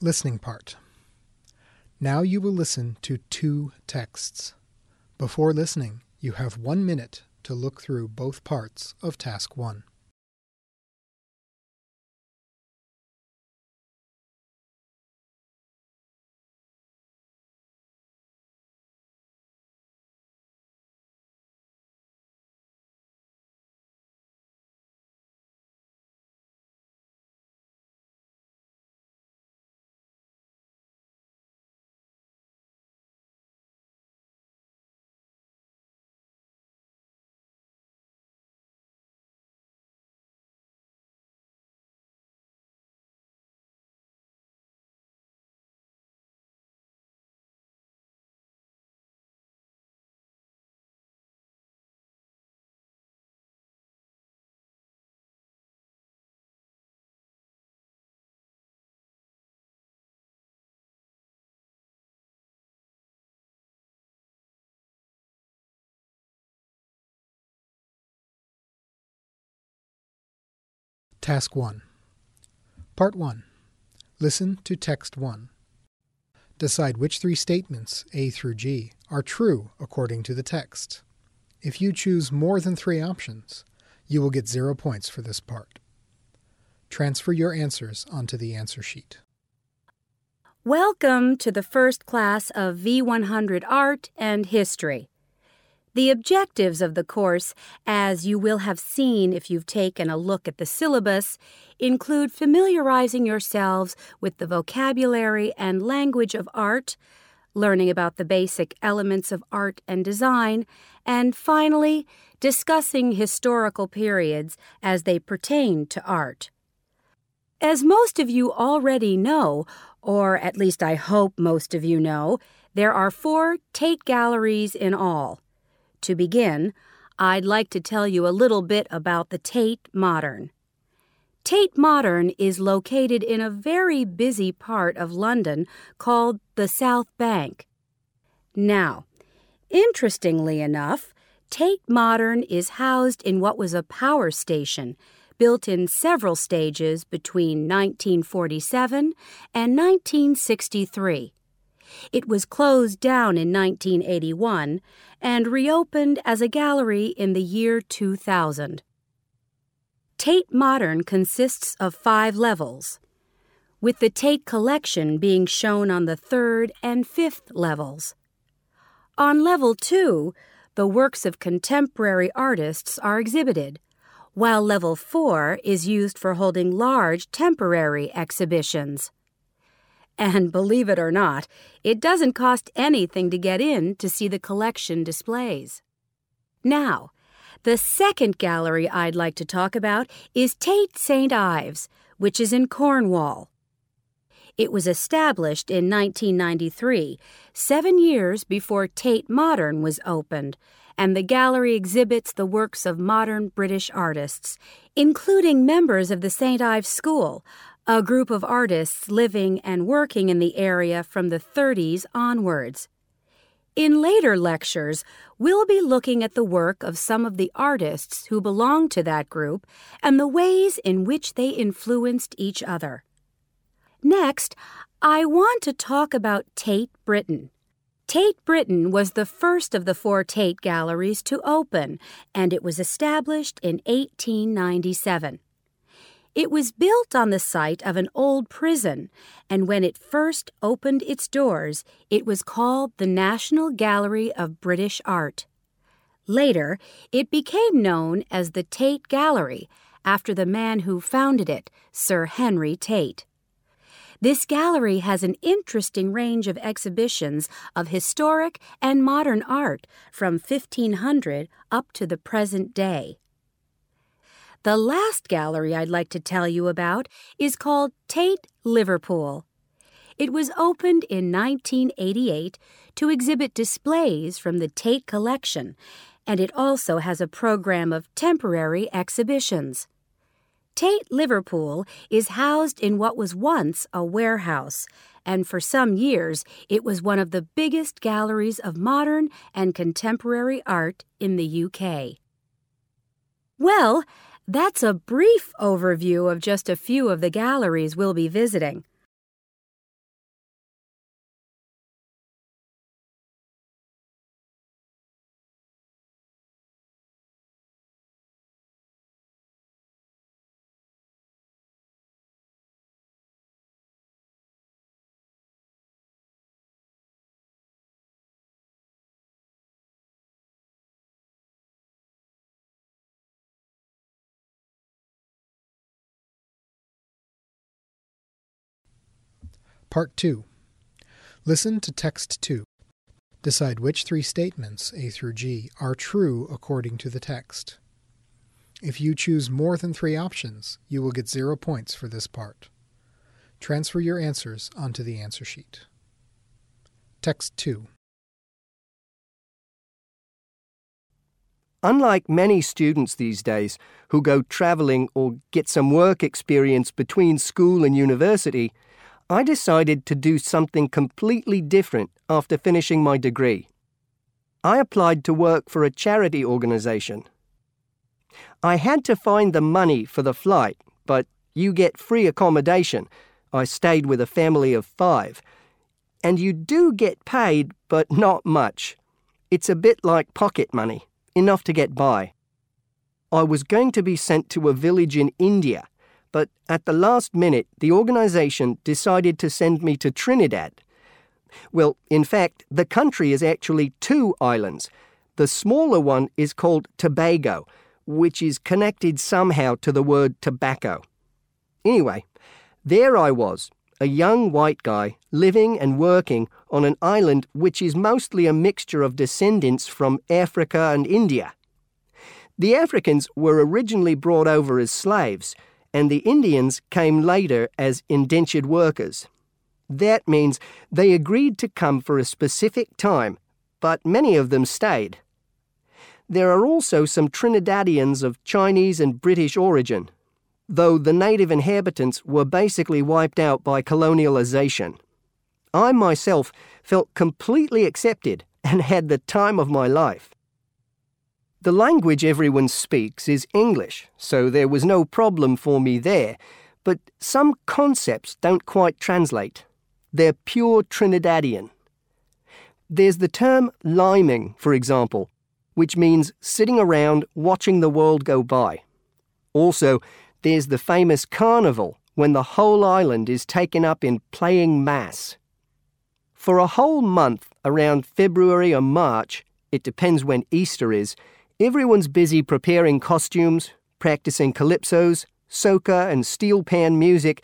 Listening part. Now you will listen to 2 texts. Before listening, you have 1 minute to look through both parts of Task 1. Task 1. Part 1. Listen to Text 1. Decide which 3 statements, A through G, are true according to the text. If you choose more than 3 options, you will get 0 points for this part. Transfer your answers onto the answer sheet. Welcome to the first class of V100 Art and History. The objectives of the course, as you will have seen if you've taken a look at the syllabus, include familiarizing yourselves with the vocabulary and language of art, learning about the basic elements of art and design, and finally, discussing historical periods as they pertain to art. As most of you already know, or at least I hope most of you know, there are 4 Tate Galleries in all. To begin, I'd like to tell you a little bit about the Tate Modern. Tate Modern is located in a very busy part of London called the South Bank. Now, interestingly enough, Tate Modern is housed in what was a power station built in several stages between 1947 and 1963. It was closed down in 1981 and reopened as a gallery in the year 2000. Tate Modern consists of 5 levels, with the Tate Collection being shown on the 3rd and 5th levels. On level 2, the works of contemporary artists are exhibited, while level 4 is used for holding large temporary exhibitions. And believe it or not, it doesn't cost anything to get in to see the collection displays. Now, the second gallery I'd like to talk about is Tate St. Ives, which is in Cornwall. It was established in 1993, 7 years before Tate Modern was opened, and the gallery exhibits the works of modern British artists, including members of the St. Ives School, a group of artists living and working in the area from the 30s onwards. In later lectures, we'll be looking at the work of some of the artists who belong to that group and the ways in which they influenced each other. Next, I want to talk about Tate Britain. Tate Britain was the first of the 4 Tate galleries to open, and it was established in 1897. It was built on the site of an old prison, and when it first opened its doors, it was called the National Gallery of British Art. Later, it became known as the Tate Gallery, after the man who founded it, Sir Henry Tate. This gallery has an interesting range of exhibitions of historic and modern art from 1500 up to the present day. The last gallery I'd like to tell you about is called Tate Liverpool. It was opened in 1988 to exhibit displays from the Tate Collection, and it also has a program of temporary exhibitions. Tate Liverpool is housed in what was once a warehouse, and for some years it was one of the biggest galleries of modern and contemporary art in the UK. Well, that's a brief overview of just a few of the galleries we'll be visiting. Part 2. Listen to Text 2. Decide which 3 statements, A through G, are true according to the text. If you choose more than 3 options, you will get 0 points for this part. Transfer your answers onto the answer sheet. Text 2. Unlike many students these days who go travelling or get some work experience between school and university, I decided to do something completely different after finishing my degree. I applied to work for a charity organisation. I had to find the money for the flight, but you get free accommodation. I stayed with a family of 5. And you do get paid, but not much. It's a bit like pocket money, enough to get by. I was going to be sent to a village in India, but at the last minute, the organisation decided to send me to Trinidad. Well, in fact, the country is actually 2 islands. The smaller one is called Tobago, which is connected somehow to the word tobacco. Anyway, there I was, a young white guy living and working on an island which is mostly a mixture of descendants from Africa and India. The Africans were originally brought over as slaves, and the Indians came later as indentured workers. That means they agreed to come for a specific time, but many of them stayed. There are also some Trinidadians of Chinese and British origin, though the native inhabitants were basically wiped out by colonialization. I myself felt completely accepted and had the time of my life. The language everyone speaks is English, so there was no problem for me there, but some concepts don't quite translate. They're pure Trinidadian. There's the term liming, for example, which means sitting around watching the world go by. Also, there's the famous carnival, when the whole island is taken up in playing mass. For a whole month, around February or March, it depends when Easter is, everyone's busy preparing costumes, practicing calypsos, soca and steel pan music.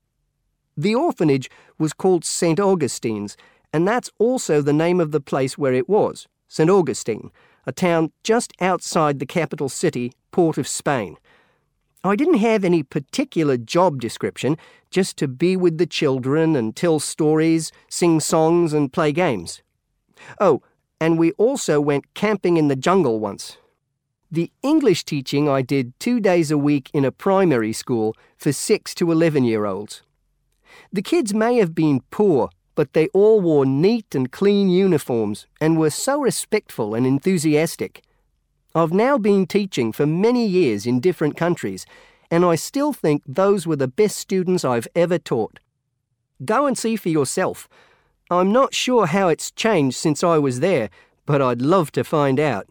The orphanage was called St. Augustine's, and that's also the name of the place where it was, St. Augustine, a town just outside the capital city, Port of Spain. I didn't have any particular job description, just to be with the children and tell stories, sing songs and play games. Oh, and we also went camping in the jungle once. The English teaching I did 2 days a week in a primary school for 6 to 11-year-olds. The kids may have been poor, but they all wore neat and clean uniforms and were so respectful and enthusiastic. I've now been teaching for many years in different countries, and I still think those were the best students I've ever taught. Go and see for yourself. I'm not sure how it's changed since I was there, but I'd love to find out.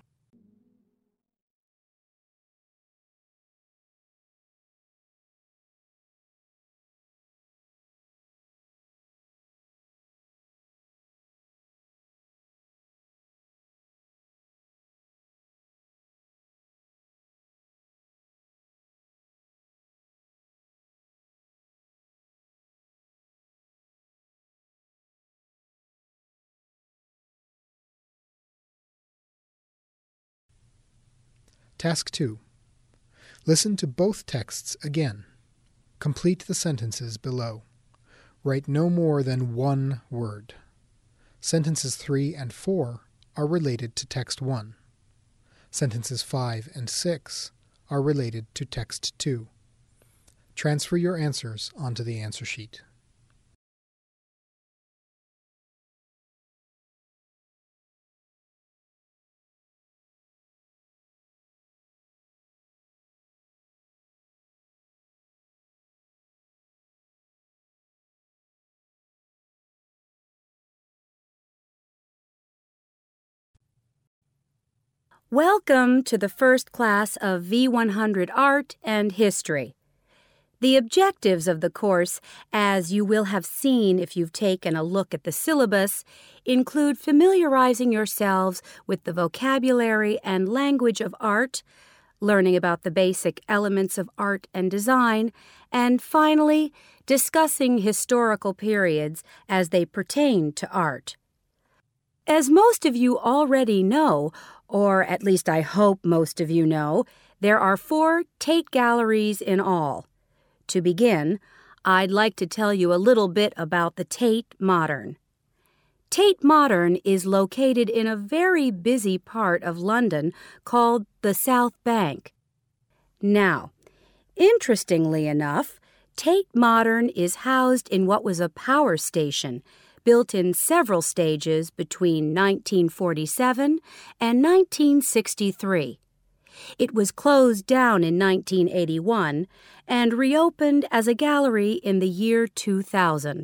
Task 2. Listen to both texts again. Complete the sentences below. Write no more than 1 word. Sentences 3 and 4 are related to text 1. Sentences 5 and 6 are related to text 2. Transfer your answers onto the answer sheet. Welcome to the first class of V100 Art and History. The objectives of the course, as you will have seen if you've taken a look at the syllabus, include familiarizing yourselves with the vocabulary and language of art, learning about the basic elements of art and design, and finally, discussing historical periods as they pertain to art. As most of you already know, or at least I hope most of you know, there are 4 Tate Galleries in all. To begin, I'd like to tell you a little bit about the Tate Modern. Tate Modern is located in a very busy part of London called the South Bank. Now, interestingly enough, Tate Modern is housed in what was a power station built in several stages between 1947 and 1963. It was closed down in 1981 and reopened as a gallery in the year 2000.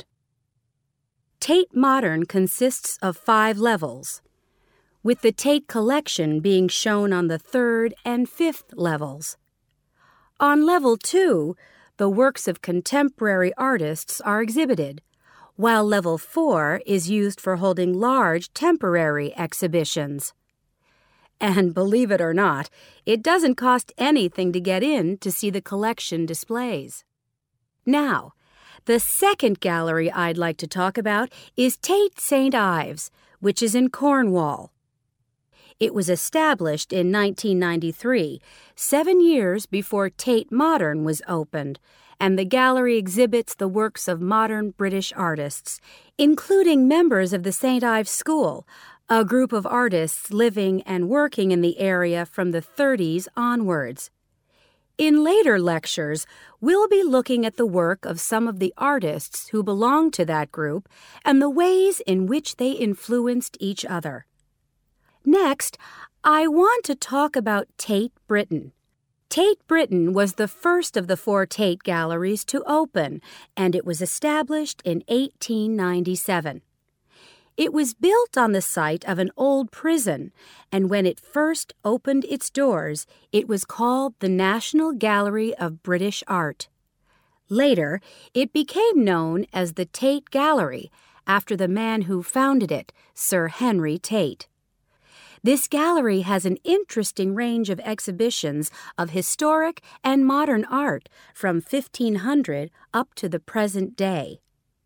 Tate Modern consists of 5 levels, with the Tate collection being shown on the 3rd and 5th levels. On level 2, the works of contemporary artists are exhibited, while level 4 is used for holding large temporary exhibitions. And believe it or not, it doesn't cost anything to get in to see the collection displays. Now, the second gallery I'd like to talk about is Tate St. Ives, which is in Cornwall. It was established in 1993, 7 years before Tate Modern was opened, and the gallery exhibits the works of modern British artists, including members of the St. Ives School, a group of artists living and working in the area from the 30s onwards. In later lectures, we'll be looking at the work of some of the artists who belong to that group and the ways in which they influenced each other. Next, I want to talk about Tate Britain. Tate Britain was the first of the 4 Tate galleries to open, and it was established in 1897. It was built on the site of an old prison, and when it first opened its doors, it was called the National Gallery of British Art. Later, it became known as the Tate Gallery, after the man who founded it, Sir Henry Tate. This gallery has an interesting range of exhibitions of historic and modern art from 1500 up to the present day.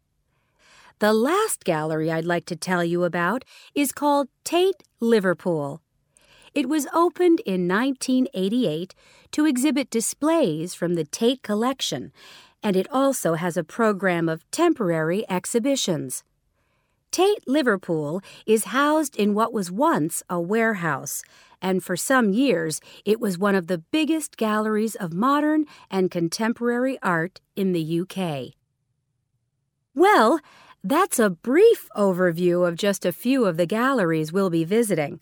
The last gallery I'd like to tell you about is called Tate Liverpool. It was opened in 1988 to exhibit displays from the Tate collection, and it also has a program of temporary exhibitions. Tate Liverpool is housed in what was once a warehouse, and for some years it was one of the biggest galleries of modern and contemporary art in the UK. Well, that's a brief overview of just a few of the galleries we'll be visiting.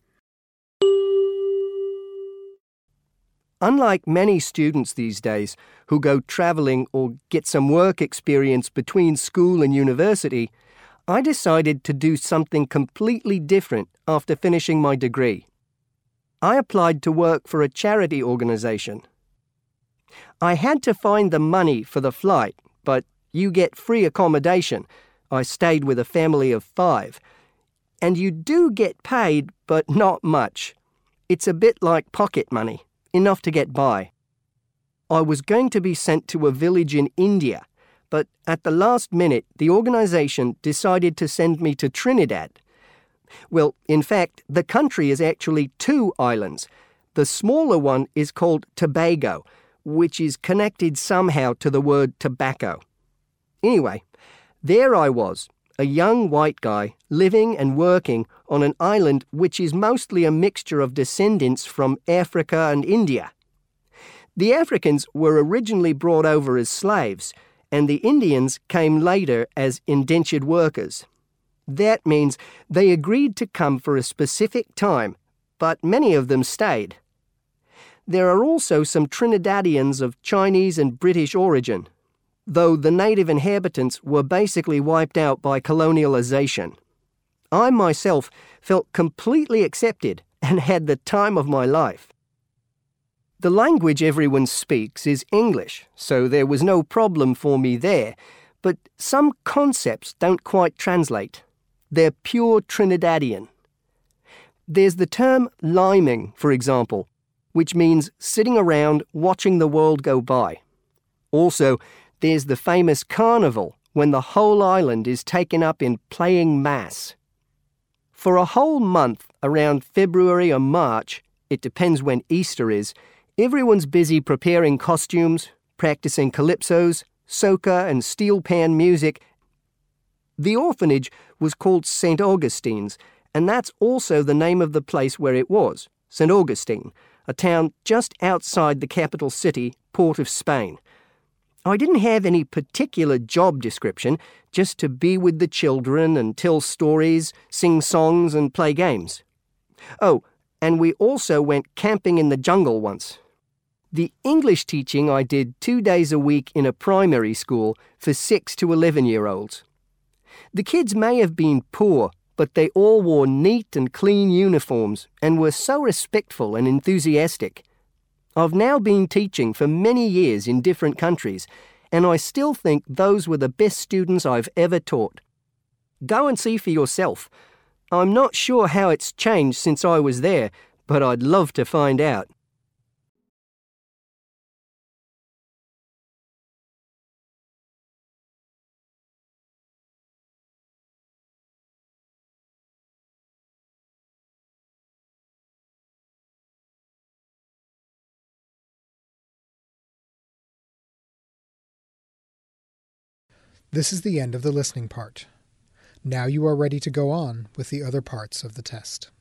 Unlike many students these days who go travelling or get some work experience between school and university, I decided to do something completely different after finishing my degree. I applied to work for a charity organisation. I had to find the money for the flight, but you get free accommodation. I stayed with a family of 5. And you do get paid, but not much. It's a bit like pocket money, enough to get by. I was going to be sent to a village in India, but at the last minute, the organisation decided to send me to Trinidad. Well, in fact, the country is actually 2 islands. The smaller one is called Tobago, which is connected somehow to the word tobacco. Anyway, there I was, a young white guy living and working on an island which is mostly a mixture of descendants from Africa and India. The Africans were originally brought over as slaves, and the Indians came later as indentured workers. That means they agreed to come for a specific time, but many of them stayed. There are also some Trinidadians of Chinese and British origin, though the native inhabitants were basically wiped out by colonialization. I myself felt completely accepted and had the time of my life. The language everyone speaks is English, so there was no problem for me there, but some concepts don't quite translate. They're pure Trinidadian. There's the term liming, for example, which means sitting around watching the world go by. Also, there's the famous carnival, when the whole island is taken up in playing mass. For a whole month, around February or March, it depends when Easter is, everyone's busy preparing costumes, practicing calypsos, soca and steel pan music. The orphanage was called St. Augustine's, and that's also the name of the place where it was, St. Augustine, a town just outside the capital city, Port of Spain. I didn't have any particular job description, just to be with the children and tell stories, sing songs and play games. Oh, and we also went camping in the jungle once. The English teaching I did 2 days a week in a primary school for 6 to 11-year-olds. The kids may have been poor, but they all wore neat and clean uniforms and were so respectful and enthusiastic. I've now been teaching for many years in different countries, and I still think those were the best students I've ever taught. Go and see for yourself. I'm not sure how it's changed since I was there, but I'd love to find out. This is the end of the listening part. Now you are ready to go on with the other parts of the test.